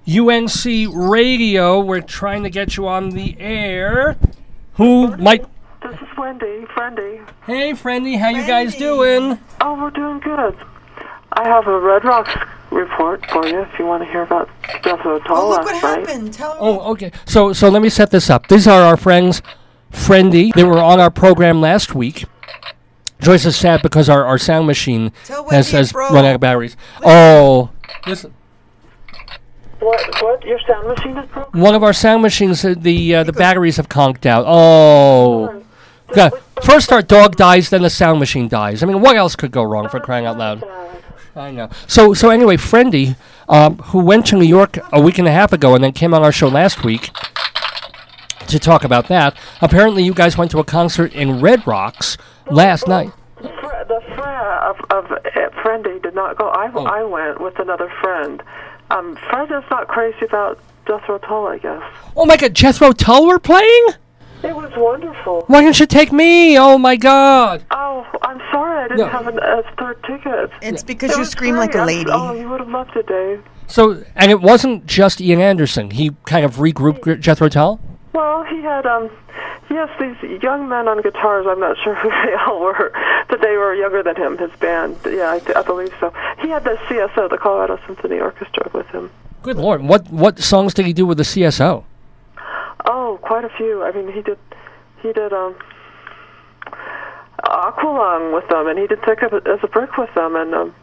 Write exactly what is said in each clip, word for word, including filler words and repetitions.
U N C Radio. We're trying to get you on the air. Who might... This is Wendy, Friendy. Hey, Friendy, how Friendy. you guys doing? Oh, we're doing good. I have a Red Rocks report for you if you want to hear about Jethro Tull Oh, look last what night. happened. Tell me. Oh, okay. So, so let me set this up. These are our friends, Friendy. They were on our program last week. Joyce is sad because our, our sound machine has, has run out of batteries. Oh, listen. What? What? Your sound machine is broken? One of our sound machines, uh, the uh, the batteries have conked out. Oh. God. First our dog dies, then the sound machine dies. I mean, what else could go wrong, for crying out loud? I know. So, so anyway, Friendy, um, who went to New York a week and a half ago and then came on our show last week to talk about that. Apparently, you guys went to a concert in Red Rocks last night. The fr- the friend of, of uh, Friendy did not go. I, Oh. I went with another friend. Um, Fred is not crazy about Jethro Tull, I guess. Oh my God, Jethro Tull were playing? It was wonderful. Why didn't you take me? Oh my God. Oh, I'm sorry I didn't No. have an, a third ticket. It's because It you was scream great. like a I'm- lady. Oh, you would have loved it, Dave. So, and it wasn't just Ian Anderson. He kind of regrouped Gr- Jethro Tull? Well, he had, um, yes, these young men on guitars. I'm not sure who they all were, but they were younger than him, his band. Yeah, I, I believe so. He had the C S O, the Colorado Symphony Orchestra, with him. Good Lord. What what songs did he do with the C S O? Oh, quite a few. I mean, he did, he did, um, Aqualung with them, and he did Thick as a Brick with them, and, um,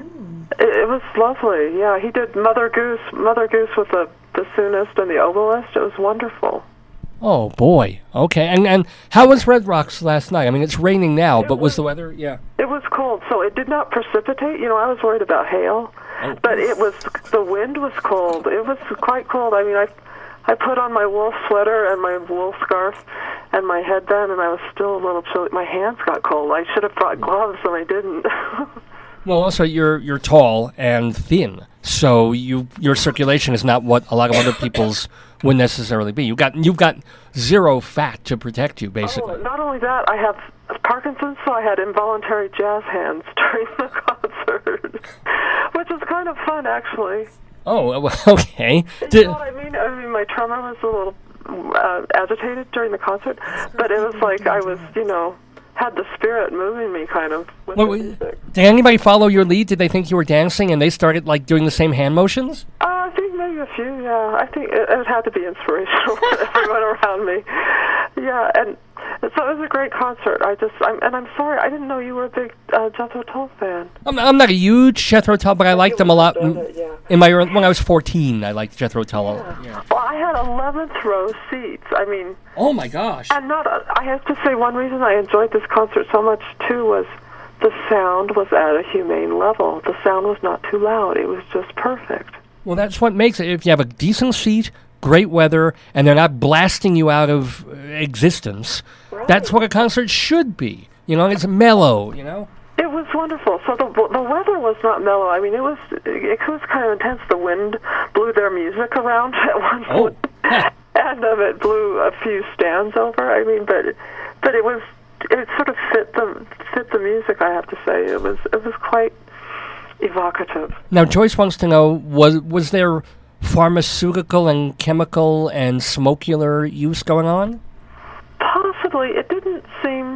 it, it was lovely. Yeah, he did Mother Goose, Mother Goose with the bassoonist and the oboist. It was wonderful. Oh, boy. Okay. And and how was Red Rocks last night? I mean, it's raining now, but was the weather? Yeah. It was cold, so it did not precipitate. You know, I was worried about hail, Oh. but it was, the wind was cold. It was quite cold. I mean, I I put on my wool sweater and my wool scarf and my headband, and I was still a little chilly. My hands got cold. I should have brought gloves, and I didn't. Well, also, you're you're tall and thin, so you your circulation is not what a lot of other people's would necessarily be. You got you've got zero fat to protect you, basically. Oh, not only that, I have Parkinson's, so I had involuntary jazz hands during the concert, which is kind of fun, actually. Oh, well, okay. You Did, know what I mean? I mean, my tremor was a little uh, agitated during the concert, but it was like I was, you know, had the spirit moving me, kind of, with well, the we- music. did anybody follow your lead? Did they think you were dancing and they started like doing the same hand motions? Uh, I think maybe a few, yeah. I think it, it had to be inspirational for everyone around me. Yeah, and so it was a great concert. I just, I'm, and I'm sorry, I didn't know you were a big uh, Jethro Tull fan. I'm, I'm not a huge Jethro Tull, but I liked them a lot. Done it, yeah. In my early, when I was fourteen, I liked Jethro Tull. a lot. Yeah. Well, I had eleventh row seats. I mean, Oh my gosh! and not. Uh, I have to say, one reason I enjoyed this concert so much too was the sound was at a humane level. The sound was not too loud. It was just perfect. Well, that's what makes it. If you have a decent seat, great weather, and they're not blasting you out of uh, existence, that's what a concert should be. You know, it's mellow. You know. It was wonderful. So the the weather was not mellow. I mean, it was it was kind of intense. The wind blew their music around at one Oh. point, and um, it blew a few stands over. I mean, but but it was it sort of fit the fit the music. I have to say, it was it was quite evocative. Now, Joyce wants to know: was was there pharmaceutical and chemical and smokular use going on? Possibly, it didn't seem.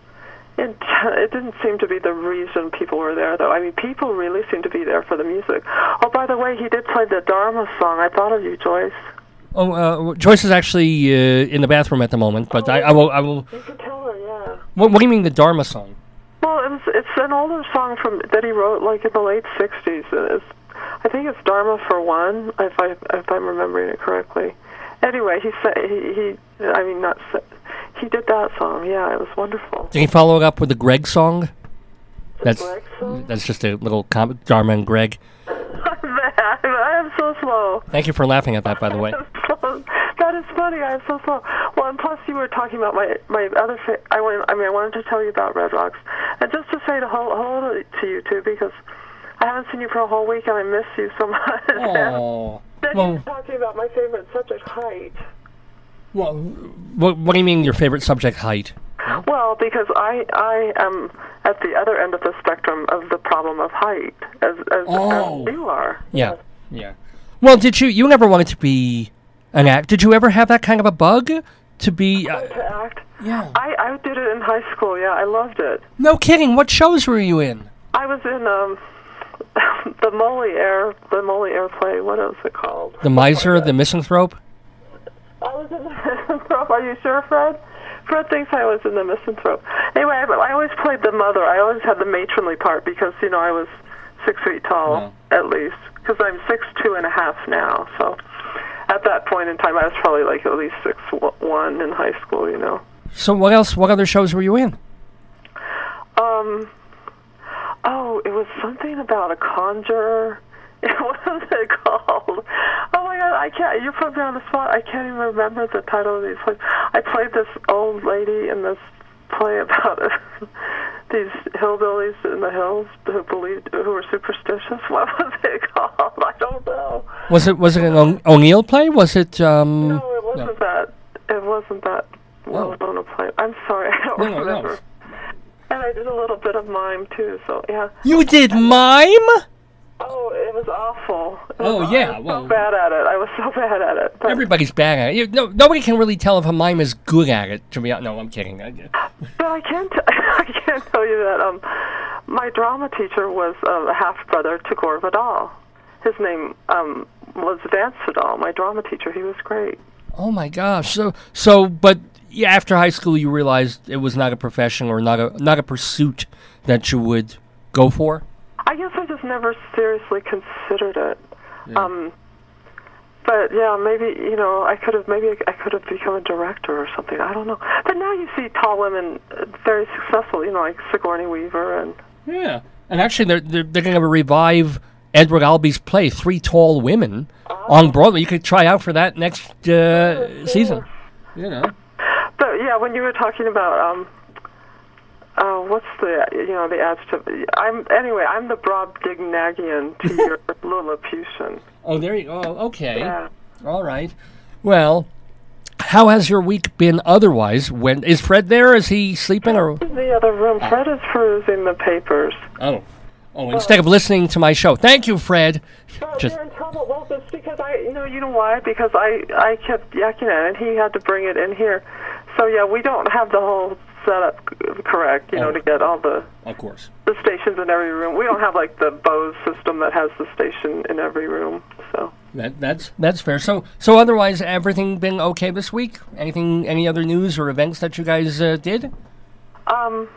It, it didn't seem to be the reason people were there, though. I mean, people really seemed to be there for the music. Oh, by the way, he did play the Dharma song. I thought of you, Joyce. Oh, uh, Joyce is actually uh, in the bathroom at the moment, but I, I will. I will. You could tell her, yeah. What, what do you mean the Dharma song? Well, it was, it's an older song from that he wrote like in the late sixties. And it's, I think it's Dharma for One, if I if I'm remembering it correctly. Anyway, he said he, he I mean not sa- he did that song. Yeah, it was wonderful. Did he follow it up with the Greg song? That's Greg song? that's just a little comic. Dharma and Greg. I'm bad. I am so slow. Thank you for laughing at that, by the way. That is funny. I'm so slow. Well, and plus you were talking about my my other. Fa- I wanted. I mean, I wanted to tell you about Red Rocks, and just to say to hello, hello to you too, because I haven't seen you for a whole week, and I miss you so much. Oh. Then you Well, were talking about my favorite subject, height. well, what, what do you mean your favorite subject, height? Well, because I I am at the other end of the spectrum of the problem of height, as as, Oh. as you are. Yeah, yeah. Well, did you? You never wanted to be an act. Did you ever have that kind of a bug to be? Uh, to act? Yeah. I, I did it in high school. Yeah, I loved it. No kidding. What shows were you in? I was in um the Moliere the Moliere play. What is it called? The Miser, the Misanthrope. I was in the Misanthrope. Are you sure, Fred? Fred thinks I was in the Misanthrope. Anyway, I, I always played the mother. I always had the matronly part because, you know, I was six feet tall, yeah. At least. Because I'm six two and a half now. So at that point in time, I was probably like at least six one in high school, you know. So what else, what other shows were you in? Um, oh, it was something about a conjurer. What was it called? Oh my God, I can't, you put me on the spot. I can't even remember the title of these plays. I played this old lady in this play about these hillbillies in the hills who believed, who were superstitious. What was it called? I don't know. Was it, was it an o- O'Neill play? Was it, um... No, it wasn't no. that. It wasn't that well-known a play. I'm sorry, I don't no, remember. No. And I did a little bit of mime, too, so, yeah. You did mime? Oh, it was awful. It oh, was, yeah. I was well, so bad at it. I was so bad at it. But everybody's bad at it. You, no, nobody can really tell if a mime is good at it. To be honest, no, I'm kidding. But I can t- I can tell you that um, my drama teacher was uh, a half-brother to Gore Vidal. His name um, was Vance Vidal, my drama teacher. He was great. Oh, my gosh. So, so, but yeah, after high school, you realized it was not a profession or not a not a pursuit that you would go for? I guess I just never seriously considered it. Yeah. Um, but yeah, maybe, you know, I could have, maybe I could have become a director or something. I don't know. But now you see tall women uh, very successful, you know, like Sigourney Weaver and... Yeah. And actually, they're, they're, they're going to revive Edward Albee's play, Three Tall Women, oh. on Broadway. You could try out for that next uh, yeah. season. You know. But yeah, when you were talking about... Um, Uh, what's the, you know, the adjective? I'm, anyway, I'm the Brobdingnagian to your Lilliputian. Oh, there you go. Oh, okay. Yeah. All right. Well, how has your week been otherwise? When is Fred there? Is he sleeping? Or in the other room. Fred is perusing the papers. Oh. Oh, instead of listening to my show. Thank you, Fred. No, Just you're in trouble. Well, it's because I, you know, you know why? Because I, I kept yakking at it, and he had to bring it in here. So, yeah, we don't have the whole setup correct, you know, oh. to get all the of course the stations in every room. We don't have like the Bose system that has the station in every room. So that that's that's fair. So so otherwise, everything been okay this week? Anything, any other news or events that you guys uh, did? Um.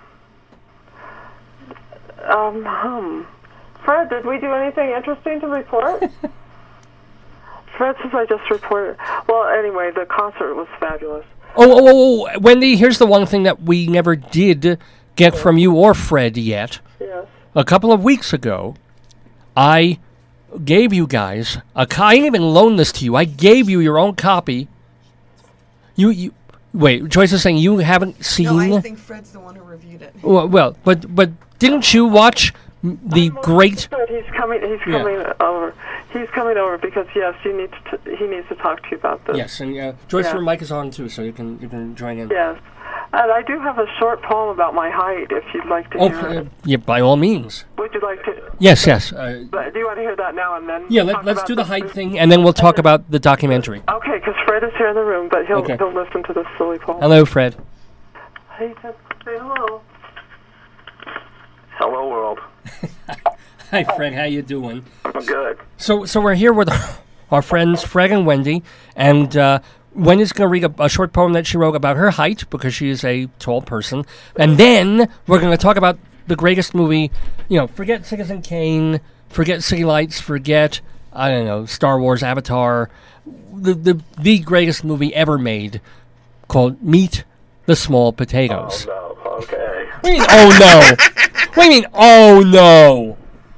Um. Hmm. Fred, did we do anything interesting to report? Fred says I just reported. Well, anyway, the concert was fabulous. Oh, oh, oh, oh, Wendy, here's the one thing that we never did get from you or Fred yet. Yes. A couple of weeks ago, I gave you guys a co- I didn't even loan this to you. I gave you your own copy. You, you wait, Joyce is saying you haven't seen... No, I think Fred's the one who reviewed it. Well, well but but didn't you watch the I'm great... He's coming, he's coming yeah. over. He's coming over because, yes, you need to, he needs to talk to you about this. Yes, and uh, Joyce, yeah. your mic is on, too, so you can you can join in. Yes. And I do have a short poem about my height, if you'd like to oh, hear uh, it. Yeah, by all means. Would you like to? Yes, yes. Uh, do you want to hear that now and then? Yeah, let, let's do the height thing, and then we'll talk about the documentary. Okay, because Fred is here in the room, but he'll, okay. he'll listen to this silly poem. Hello, Fred. Hey, Ted, say hello. Hello, world. Hi, Fred. How you doing? I'm good. So, so we're here with our friends Fred and Wendy, and uh, Wendy's going to read a, a short poem that she wrote about her height because she is a tall person, and then we're going to talk about the greatest movie. You know, forget Citizen Kane, forget City Lights, forget I don't know Star Wars, Avatar, the the the greatest movie ever made, called Meet the Small Potatoes. Oh no! Okay. What do you mean? Oh no! What do you mean? Oh no!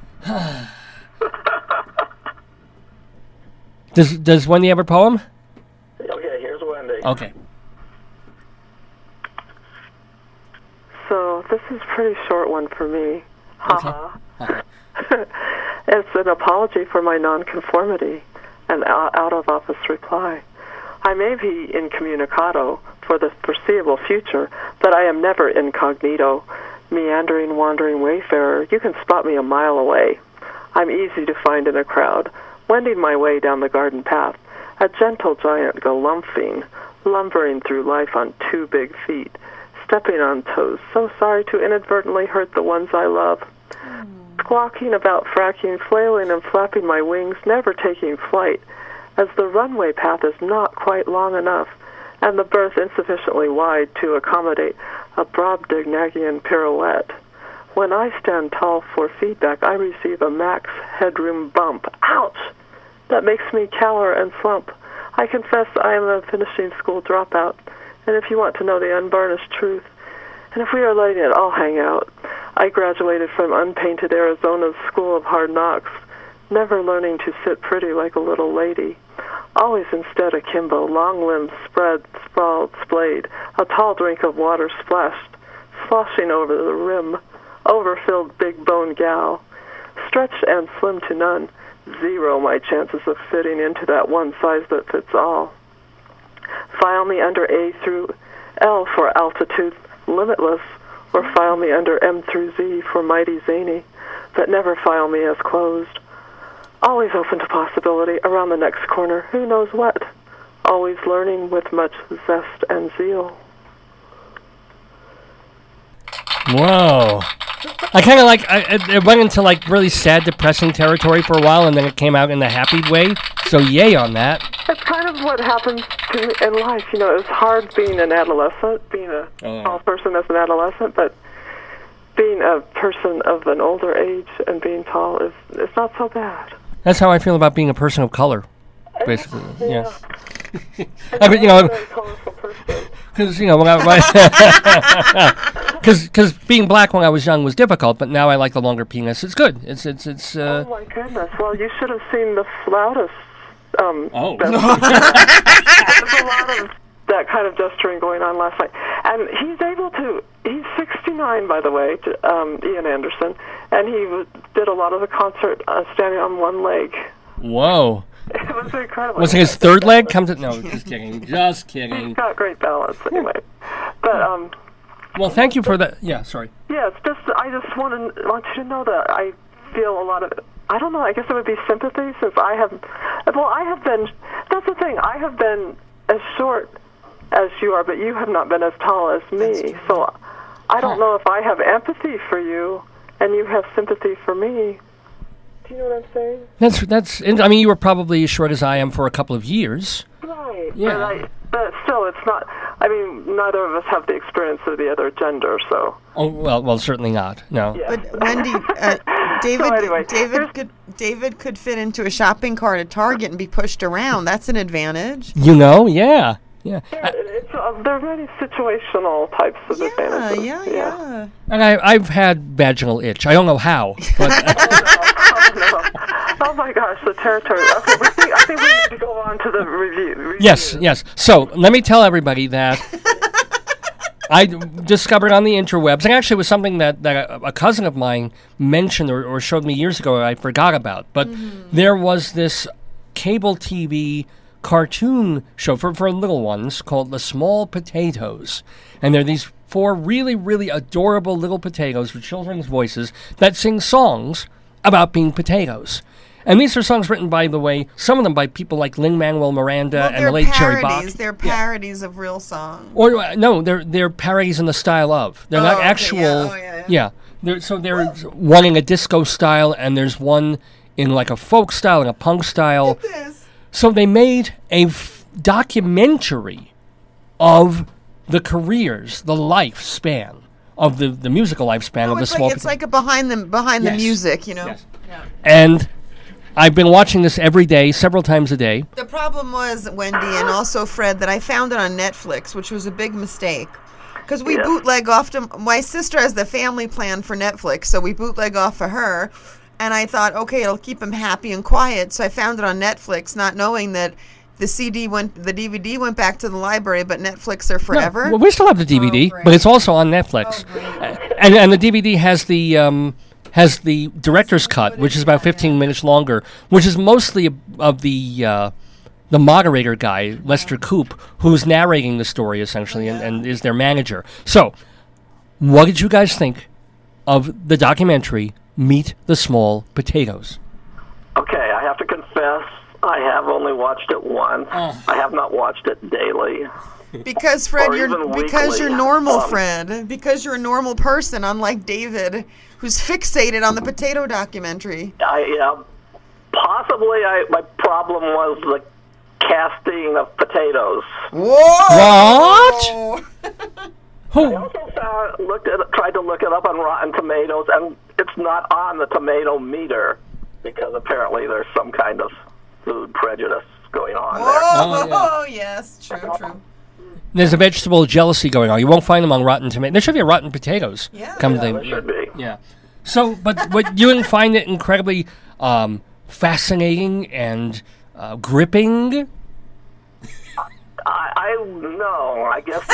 does does Wendy have a poem? Okay, here's Wendy. Okay. So this is a pretty short one for me. Haha. Okay. It's an apology for my nonconformity, an out-of-office reply. I may be incommunicado for the foreseeable future, but I am never incognito. Meandering, wandering wayfarer, you can spot me a mile away. I'm easy to find in a crowd. wending my way down the garden path, a gentle giant galumphing, lumbering through life on two big feet, stepping on toes, so sorry to inadvertently hurt the ones I love. Mm. Squawking about fracking, flailing and flapping my wings, never taking flight, as the runway path is not quite long enough, and the berth insufficiently wide to accommodate a Brobdingnagian pirouette. When I stand tall for feedback, I receive a max headroom bump. Ouch! That makes me cower and slump. I confess I am a finishing school dropout, and if you want to know the unvarnished truth, and if we are letting it all hang out, I graduated from unpainted Arizona's School of Hard Knocks, never learning to sit pretty like a little lady. Always instead akimbo, long limbs spread, sprawled, splayed, a tall drink of water splashed, sloshing over the rim, overfilled big bone gal. Stretched and slim to none, zero my chances of fitting into that one size that fits all. File me under A through L for altitude limitless, or file me under M through Z for mighty zany, but never file me as closed. Always open to possibility around the next corner, who knows what. Always learning with much zest and zeal. Whoa. I kind of like, I, it went into like really sad, depressing territory for a while, and then it came out in the happy way, so yay on that. That's kind of what happens to me in life. You know, it's hard being an adolescent, being a oh. tall person as an adolescent, but being a person of an older age and being tall is it's not so bad. That's how I feel about being a person of color, basically. Yeah. yeah. I mean, you know, very colorful person. Because you know, when I, because because being black when I was young was difficult, but now I like the longer penis. It's good. It's it's it's. Uh, oh my goodness! Well, you should have seen the flautist. Um, oh. There's a lot of that kind of gesturing going on last night, and he's able to. He's sixty-nine, by the way, um, Ian Anderson, and he w- did a lot of the concert uh, standing on one leg. Whoa. It was incredible. Was it his third leg? Come to no, just kidding, just kidding. He's got great balance, anyway. But um. Well, thank you for that. Yeah, sorry. Yeah, it's just I just want to want you to know that I feel a lot of. I don't know. I guess it would be sympathy, since I have. Well, I have been. That's the thing. I have been as short as you are, but you have not been as tall as me. So I don't know if I have empathy for you and you have sympathy for me. Do you know what I'm saying? That's that's. I mean, you were probably as short as I am for a couple of years. Right. Yeah. But, I, but still, it's not. I mean, neither of us have the experience of the other gender, so. Oh well, well, certainly not. No. Yeah. But Wendy, uh, David, So anyway, David could David could fit into a shopping cart at Target and be pushed around. That's an advantage. You know, yeah, yeah. Yeah, it's, uh, there are many situational types of Yeah, advantages. yeah, yeah. And I, I've had vaginal itch. I don't know how, but Oh, no. Oh, no. Oh, my gosh, the territory. Okay, we think, I think we need to go on to the review. review. yes, yes. So let me tell everybody that I d- discovered on the interwebs, and actually it was something that, that a, a cousin of mine mentioned or, or showed me years ago I forgot about. But mm-hmm. there was this cable T V cartoon show for, for little ones called The Small Potatoes. And they're these four really, really adorable little potatoes with children's voices that sing songs about being potatoes. And these are songs written, by the way, some of them by people like Lin-Manuel Miranda Well, and the late parodies. Jerry Bach. They're parodies yeah. of real songs. Or uh, no, they're they're parodies in the style of. They're oh, not okay, actual. Yeah, oh, yeah, yeah. yeah. There, so there's one in a disco style, and there's one in like a folk style and a punk style. Get this. So they made a f- documentary of the careers, the lifespan of the, the musical lifespan No, of the it's small. like, it's like a behind the behind Yes. the music, you know. Yes. Yeah. And I've been watching this every day, several times a day. The problem was, Wendy, and also Fred, that I found it on Netflix, which was a big mistake. Because we Yeah. bootleg off to... My sister has the family plan for Netflix, so we bootleg off for her. And I thought, okay, it'll keep him happy and quiet. So I found it on Netflix, not knowing that the C D went... The D V D went back to the library, but Netflix are forever. No, well, we still have the D V D, Oh, but it's also on Netflix. Oh, great. Uh, and, and the D V D has the... Um, has the director's cut, which is about fifteen minutes longer, which is mostly of, of the uh, the moderator guy, Lester Coop, who's narrating the story, essentially, and, and is their manager. So, what did you guys think of the documentary Meet the Small Potatoes? Okay, I have to confess confess I have only watched it once. Oh. I have not watched it daily. Because Fred, Or you're even because weekly. you're normal, Um, Fred. Because you're a normal person, unlike David, who's fixated on the potato documentary. I uh, possibly I my problem was the casting of potatoes. Whoa! What? I Who? also found, looked at tried to look it up on Rotten Tomatoes, and it's not on the tomato meter because apparently there's some kind of food prejudice going on there. Oh, Oh, yes, true, true. There's a vegetable jealousy going on. You won't find them on Rotten Tomatoes. There should be a Rotten Potatoes. Yeah. Come Yeah, to there think- should be. Yeah. So, but but you didn't find it incredibly um, fascinating and uh, gripping? I, I no, I guess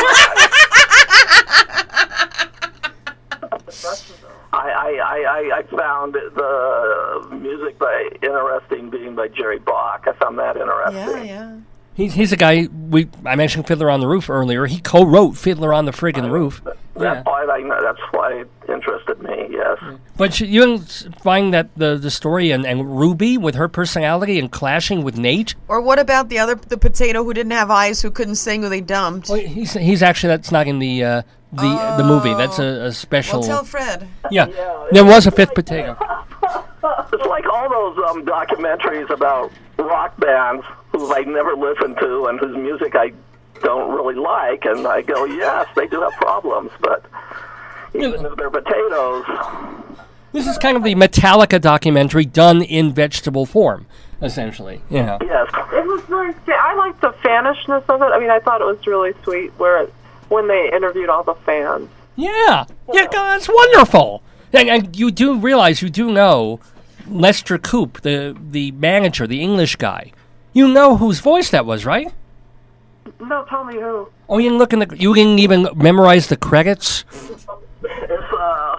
not. I, I, I, I found the music by interesting being by Jerry Bach. I found that interesting. Yeah, yeah. He's he's a guy we I mentioned Fiddler on the Roof earlier. He co-wrote Fiddler on the Friggin' Roof. That's why I, that's why it interested me. Yes. But you you didn't find that the the story and, and Ruby with her personality and clashing with Nate? Or what about the other, the potato who didn't have eyes, who couldn't sing, who they dumped? Well, he's he's actually that's not in the uh, the the movie. That's a, a special. Well, tell Fred. yeah. Yeah, There was a fifth potato. It's like all those um, documentaries about rock bands who I never listened to and whose music I don't really like, and I go, yes, they do have problems, but even if they're potatoes, This is kind of the Metallica documentary done in vegetable form, essentially. Yeah. yes. It was very. I liked the fanishness of it. I mean, I thought it was really sweet where it, when they interviewed all the fans. Yeah. Yeah, that's wonderful. And, and you do realize, you do know Lester Coop, the the manager, the English guy. You know whose voice that was, right? No, tell me who. Oh, you didn't look in the. You didn't even memorize the credits. It's, uh,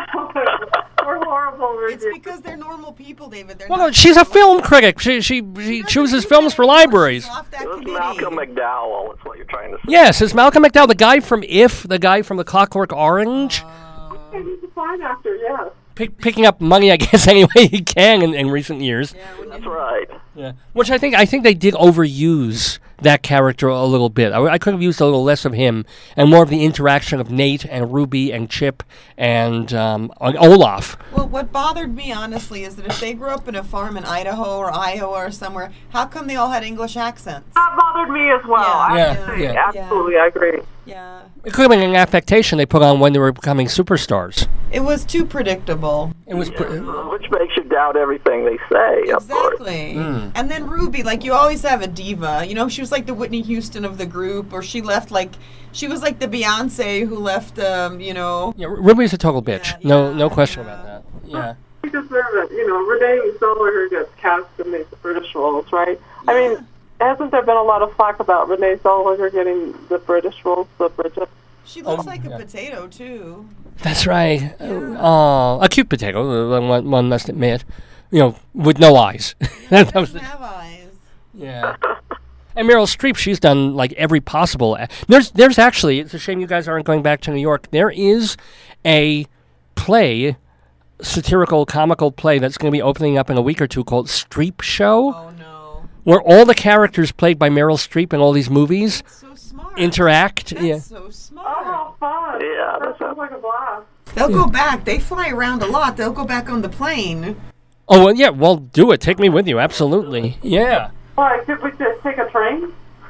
We're horrible. It's because they're normal people, David. They're Well, not no, she's a film critic. She she she chooses films for libraries. off that it was committee. Malcolm McDowell. That's what you're trying to say. Yes, it's Malcolm McDowell, the guy from If, the guy from The Clockwork Orange, He's a fine actor, yes. pick, picking up money, I guess, any way he can in, in recent years. That's right. Yeah. Which I think I think they did overuse that character a little bit. I, I could have used a little less of him and more of the interaction of Nate and Ruby and Chip and um, and Olaf. Well, what bothered me, honestly, is that if they grew up in a farm in Idaho or Iowa or somewhere, how come they all had English accents? That bothered me as well. I Yeah, have to say, yeah. Absolutely, I agree. Yeah. It could have been an affectation they put on when they were becoming superstars. It was too predictable. It was. Pre- Which makes you doubt everything they say, of course. Exactly. And then Ruby, like, you always have a diva. You know, she was like the Whitney Houston of the group, or she left like, she was like the Beyonce who left, um, you know. yeah, Ruby's a total bitch. Yeah, no, yeah, no question yeah. about that. Yeah. You deserve it. You know, Renee Zellweger gets cast in these British roles, right? I mean, hasn't there been a lot of flack about Renee Zellweger getting the British roles, the Bridget? She looks Oh, like yeah. a potato, too. That's right. Oh, a cute potato, uh, one, one must admit. You know, with no eyes. That was Doesn't the- have eyes. yeah. And Meryl Streep, she's done like every possible. A- there's, there's actually. It's a shame you guys aren't going back to New York. There is a play, satirical, comical play that's going to be opening up in a week or two called Streep Show, Oh, no. where all the characters played by Meryl Streep in all these movies So smart. interact. That's Yeah. so Oh, smart. how fun. Yeah, That that's sounds like a blast. They'll go back. They fly around a lot. They'll go back on the plane. Oh well, yeah. Well, do it. Take me with you. Absolutely. Yeah. Why, could we just take a train?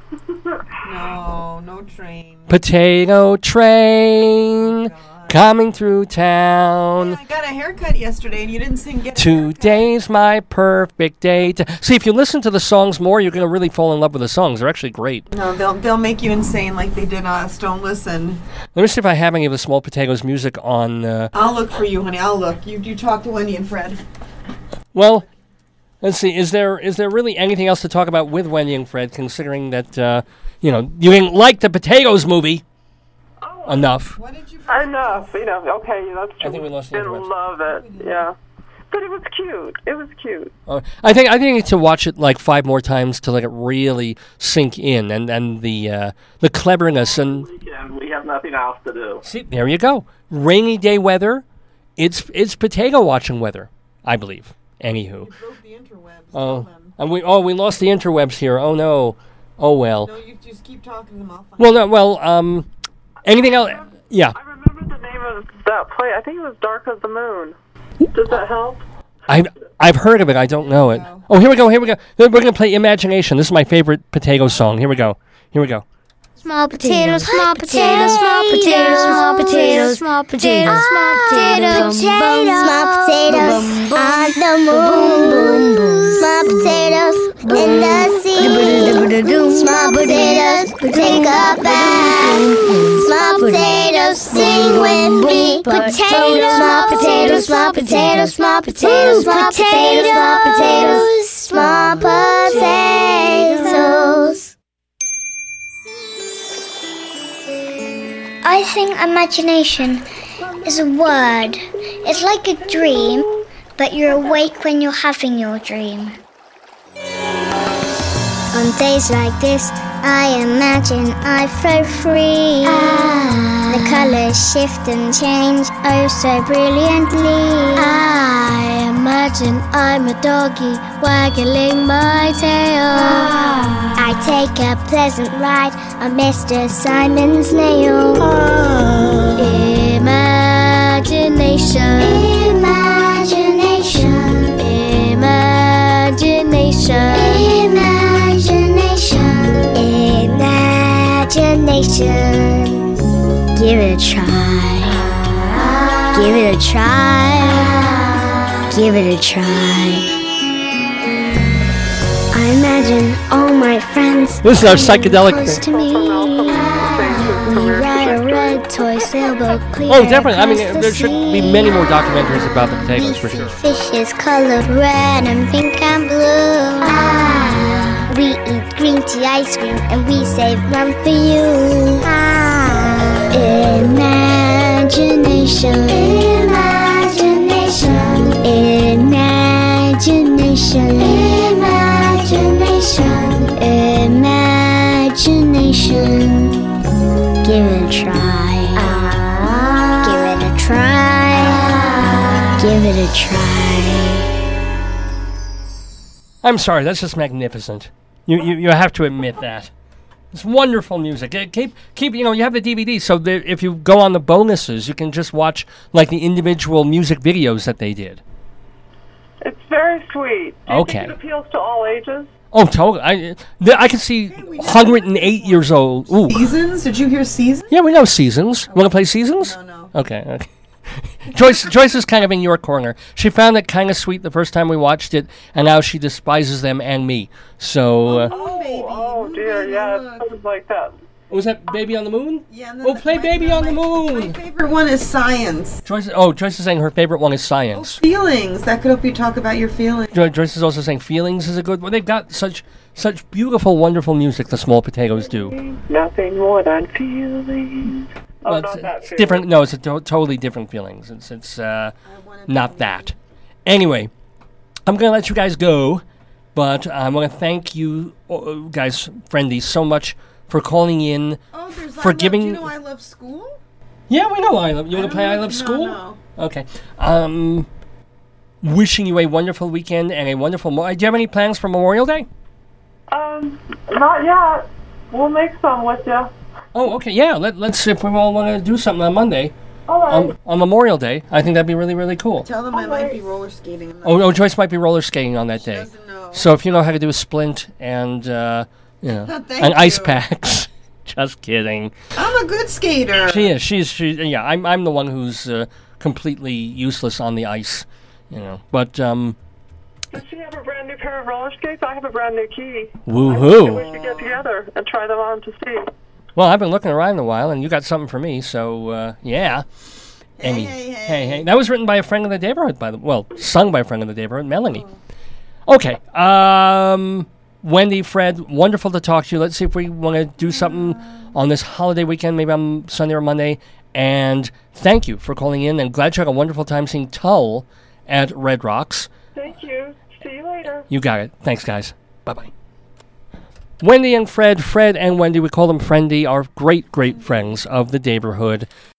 No, no train. Potato train God. coming through town. I got a haircut yesterday and you didn't sing Get a Haircut. Today's my perfect day. To... See, if you listen to the songs more, you're going to really fall in love with the songs. They're actually great. No, they'll they'll make you insane like they did us. Don't listen. Let me see if I have any of the Small Potatoes music on. Uh... I'll look for you, honey. I'll look. You you talk to Wendy and Fred. Well, let's see. Is there is there really anything else to talk about with Wendy and Fred, considering that, uh, you know, you didn't like the Potatoes movie enough? What did you? Enough, you know. Okay, that's true. I think we lost the Didn't interest. love it, yeah. But it was cute. It was cute. Uh, I think I think I need to watch it like five more times to let it really sink in, and and the uh, the cleverness and Weekend, we have nothing else to do. see, there you go. Rainy day weather. It's it's potato watching weather, I believe. Anywho, broke the interwebs. Oh. Tell them. And we oh we lost the interwebs here. Oh no. Oh well. No, you just keep talking to them. I'll find Well no well um anything else? Yeah. I remember the name of that play. I think it was Dark of the Moon. Does that help? I've I've heard of it. I don't know it. Oh here we go. Here we go. We're gonna play Imagination. This is my favorite potato song. Here we go. Here we go. Small potatoes, small potatoes, small potatoes, small potatoes, small potatoes, small potatoes, small potatoes on the moon, small potatoes in the sea, small potatoes take a bath, small potatoes sing with me, potatoes, small potatoes, small potatoes, small potatoes, small potatoes, small potatoes, small potatoes. I think imagination is a word. It's like a dream, but you're awake when you're having your dream. On days like this, I imagine I flow free. Ah. The colors shift and change oh so brilliantly. I imagine I'm a doggy waggling my tail. Ah. I take a pleasant ride on Mister Simon's nail. Oh. Imagination. Imagination. Imagination. Imagination. Imagination. Give it a try. Give it a try. Give it a try. I imagine all my friends. This is our psychedelic close thing. to me. We ride a red toy sailboat clear Oh, definitely. I mean, across the there should be sea. many more documentaries about the potatoes for We sure. see fishes colored red and pink and blue. Ah. We eat green tea ice cream and we save one for you. Ah. Imagination. Imagination. Imagination. Imagination. Imagination. Give it a try. Give it a try. Give it a try. I'm sorry, that's just magnificent. You you, you have to admit that. It's wonderful music. Uh, Keep keep you know you have the D V D, so that if you go on the bonuses, you can just watch like the individual music videos that they did. It's very sweet. Do you Okay. think it appeals to all ages? Oh, totally. I th- I can see one hundred eight years old. Ooh. Seasons? Did you hear Seasons? Yeah, we know Seasons. Want to play Seasons? No, no. Okay. Okay. Joyce Joyce is kind of in your corner. She found it kind of sweet the first time we watched it, and now she despises them and me. So. Uh, Oh, baby. Oh dear, yeah, it sounds like that. was that Baby on the Moon? Yeah, and Oh, the- play my- Baby no, on the my- Moon. My favorite one is Science. Joyce. Oh, Joyce is saying her favorite one is Science. Feelings. That could help you talk about your feelings. Jo- Joyce is also saying Feelings is a good one. They've got such such beautiful, wonderful music. The Small Potatoes do. Nothing more than feelings. Oh, Well, not it's, that it's feeling. different. No, it's a to- totally different feelings. It's it's uh, not that. Anyway, I'm gonna let you guys go, but I want to thank you uh, guys, friendies, so much for calling in. Oh, there's For I love, giving- Do you know I Love School? Yeah, we know I love. You I want to don't play I know- Love no, School? no. Okay. Um, wishing you a wonderful weekend and a wonderful. Mo- do you have any plans for Memorial Day? Um, not yet. We'll make some with you. Oh, okay. Yeah. Let, let's see if we all want to do something on Monday. All right. On, on Memorial Day. I think that'd be really, really cool. Tell them I might be roller skating. I'm not Oh, no, Joyce might be roller skating on that She day. doesn't know. So if you know how to do a splint and, uh, you know, Thank and ice you. packs. Just kidding. I'm a good skater. She is. She's. She. Yeah. I'm. I'm the one who's uh, completely useless on the ice. You know. But um. Does she have a brand new pair of roller skates? I have a brand new key. Woohoo! We should get together and try them on to see. Well, I've been looking around a while, and you got something for me. So uh, yeah. Hey, Any- hey, hey. hey, hey. That was written by a friend of the neighborhood, by the well, sung by a friend of the neighborhood, Melanie. Okay. Um. Wendy, Fred, wonderful to talk to you. Let's see if we want to do something on this holiday weekend, maybe on Sunday or Monday. And thank you for calling in, and glad you had a wonderful time seeing Tull at Red Rocks. Thank you. See you later. You got it. Thanks, guys. Bye-bye. Wendy and Fred, Fred and Wendy, we call them Friendy, are great, great friends of the neighborhood.